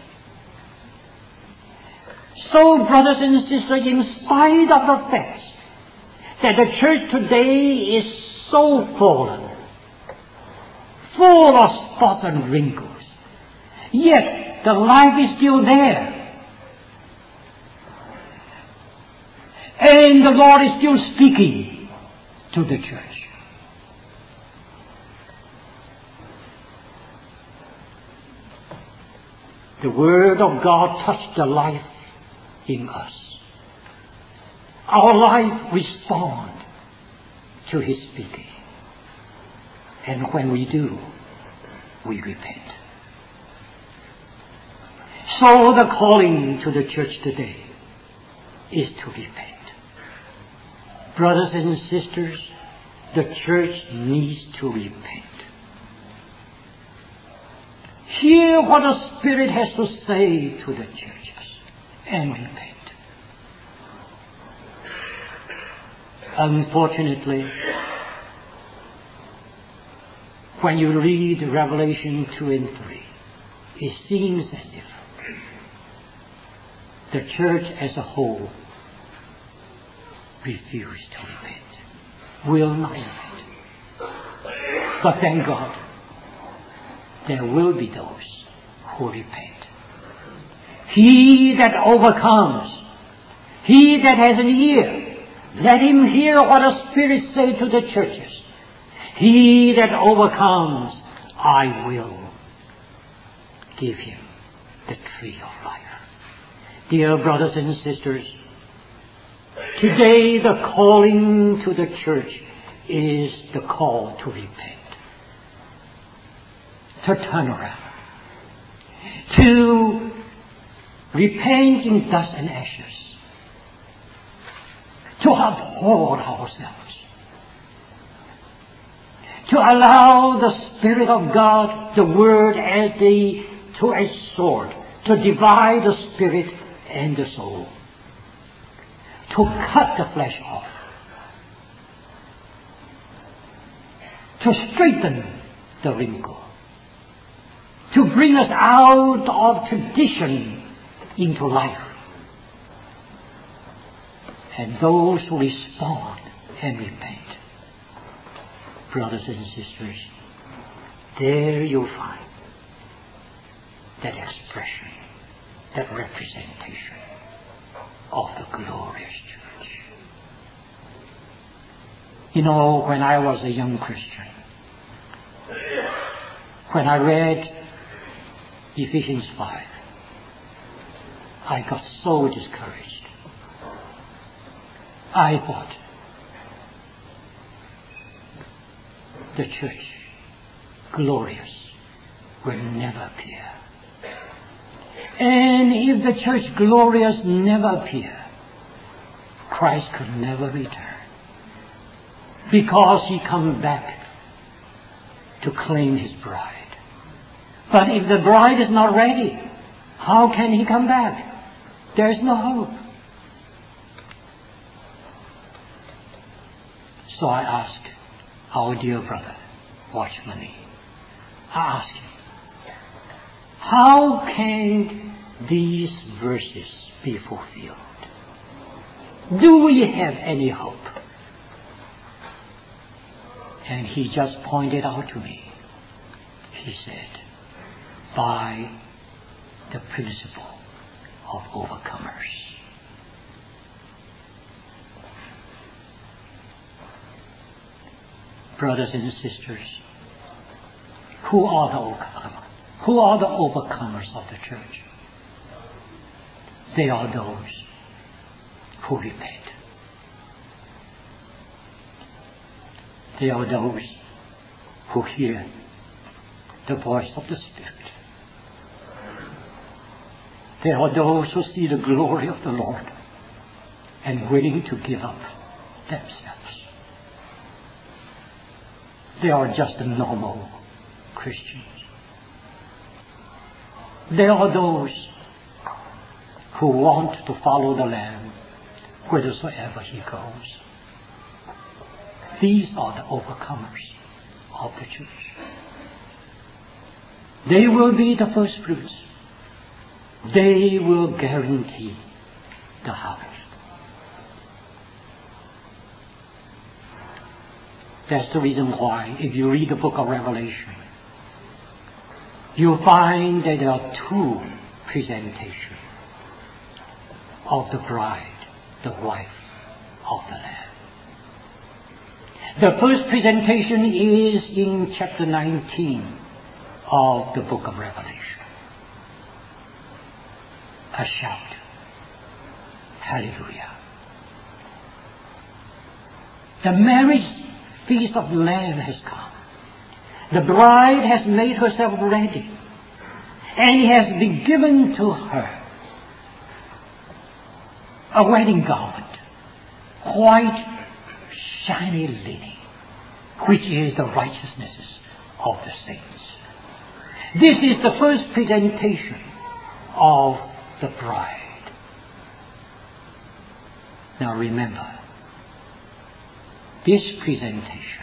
So, brothers and sisters, in spite of the fact that the church today is so fallen, full of spots and wrinkles, yet the life is still there. And the Lord is still speaking to the church. The Word of God touched the life in us. Our life responds to His speaking. And when we do, we repent. So the calling to the church today is to repent. Brothers and sisters, the church needs to repent. Hear what the Spirit has to say to the churches and repent. Unfortunately, when you read Revelation two and three, it seems as if the church as a whole refused to repent, will not repent. But thank God, there will be those who repent. He that overcomes, he that has an ear, let him hear what the Spirit say to the churches. He that overcomes, I will give him the tree of life. Dear brothers and sisters, today the calling to the church is the call to repent, to turn around, to repent in dust and ashes, to abhor ourselves, to allow the Spirit of God, the Word as the two-edged sword, to divide the spirit and the soul, to cut the flesh off, to straighten the wrinkle, to bring us out of tradition into life. And those who respond and repent, brothers and sisters, there you'll find that expression, that representation of the glorious church. You know, when I was a young Christian, when I read Ephesians five, I got so discouraged. I thought the church, glorious, will never appear. And if the church glorious never appear, Christ could never return, because He comes back to claim His bride. But if the bride is not ready, how can He come back? There is no hope. So I ask our dear brother, Watchman Nee, I ask him, how can these verses be fulfilled? Do we have any hope? And he just pointed out to me. He said, by the principle of overcomers. Brothers and sisters, who are the overcomers? Who are the overcomers of the church? They are those who repent. They are those who hear the voice of the Spirit. They are those who see the glory of the Lord and willing to give up themselves. They are just normal Christians. They are those who want to follow the Lamb whithersoever He goes. These are the overcomers of the church. They will be the first fruits. They will guarantee the harvest. That's the reason why, if you read the book of Revelation, you'll find that there are two presentations of the bride, the wife of the Lamb. The first presentation is in chapter nineteen of the book of Revelation. A shout. Hallelujah. The marriage feast of the Lamb has come. The bride has made herself ready, and it has been given to her a wedding garment, white, shiny linen, which is the righteousness of the saints. This is the first presentation of the bride. Now remember, this presentation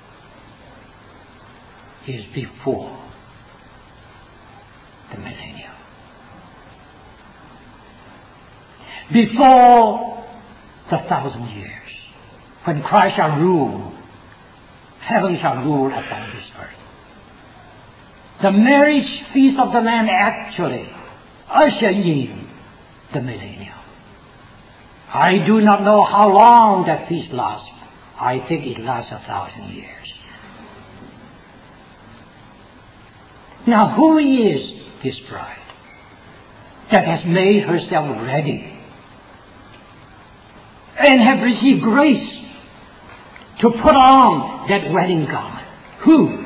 is before the millennium. Before the thousand years, when Christ shall rule, heaven shall rule upon this earth. The marriage feast of the Lamb actually usher in the millennium. I do not know how long that feast lasts. I think it lasts a thousand years. Now, who is this bride that has made herself ready and have received grace to put on that wedding garment? Who?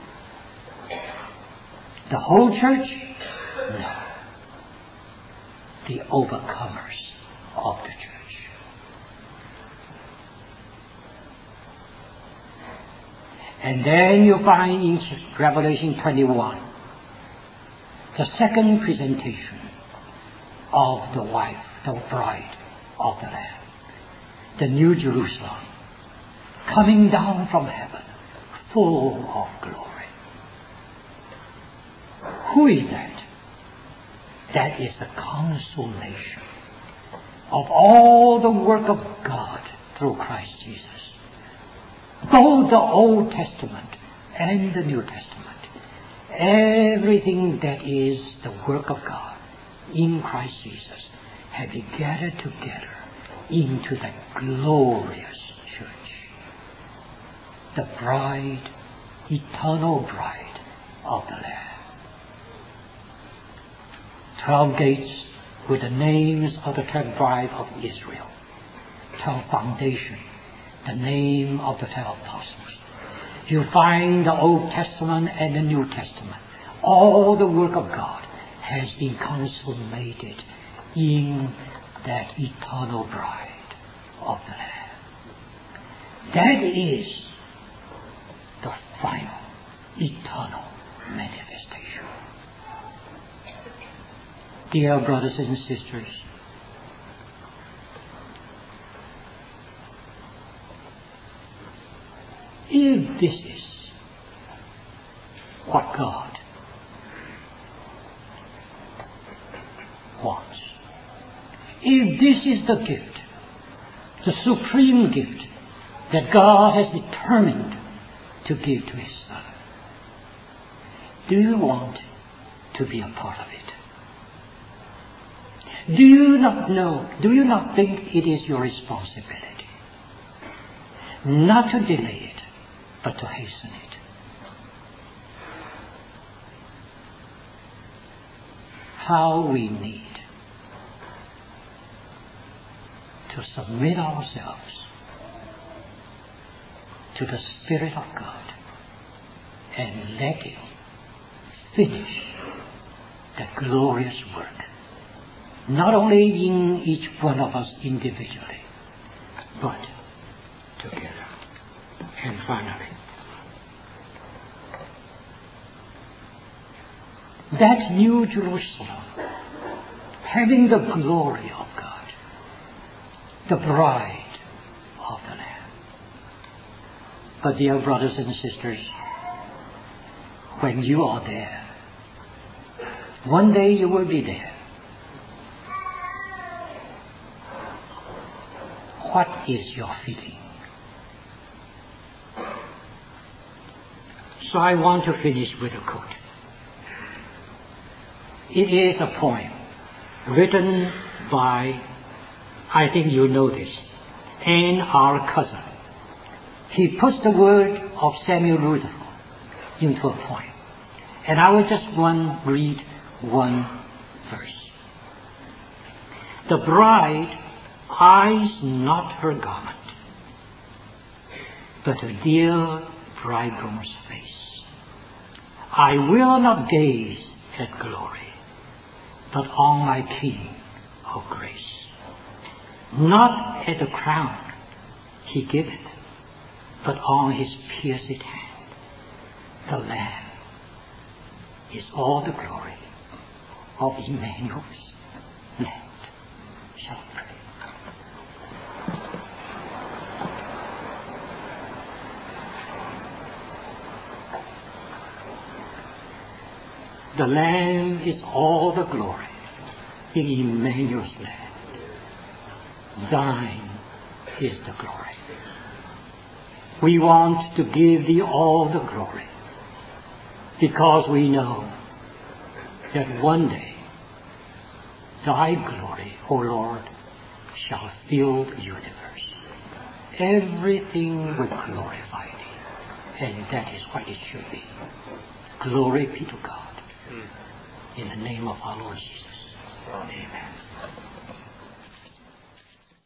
The whole church? No. The overcomers of the church. And then you find in Revelation twenty-one the second presentation of the wife, the bride of the Lamb, the New Jerusalem, coming down from heaven, full of glory. Who is that? That is the consummation of all the work of God through Christ Jesus. Both the Old Testament and the New Testament. Everything that is the work of God in Christ Jesus have been gathered together into the glorious church. The bride, eternal bride of the Lamb. Twelve gates with the names of the twelve tribes of Israel. Twelve foundations, the name of the twelve apostles. You find the Old Testament and the New Testament. All the work of God has been consummated in that eternal bride of the Lamb. That is the final, eternal manifestation. Dear brothers and sisters, if this is what God wants, if this is the gift, the supreme gift that God has determined to give to His Son, do you want to be a part of it? Do you not know, do you not think it is your responsibility not to delay it, but to hasten it? How we need to submit ourselves to the Spirit of God and let Him finish the glorious work, not only in each one of us individually, but together. And finally, that New Jerusalem, having the glory of God, the bride of the Lamb. But dear brothers and sisters, when you are there, One day you will be there. What is your feeling? So I want to finish with a quote. It is a poem written by, I think you know this, Anne R. Cousin. He puts the word of Samuel Rutherford into a poem. And I will just one read one verse. The bride eyes not her garment, but her dear bridegroom's face. I will not gaze at glory, but on my King of grace. Not at the crown he giveth, but on his pierced hand. The Lamb is all the glory of Emmanuel's land. Shall we pray? The Lamb is all the glory in Emmanuel's land. Thine is the glory. We want to give thee all the glory, because we know that one day thy glory, O Lord, shall fill the universe. Everything will glorify thee, and that is what it should be. Glory be to God. In the name of our Lord Jesus. Amen.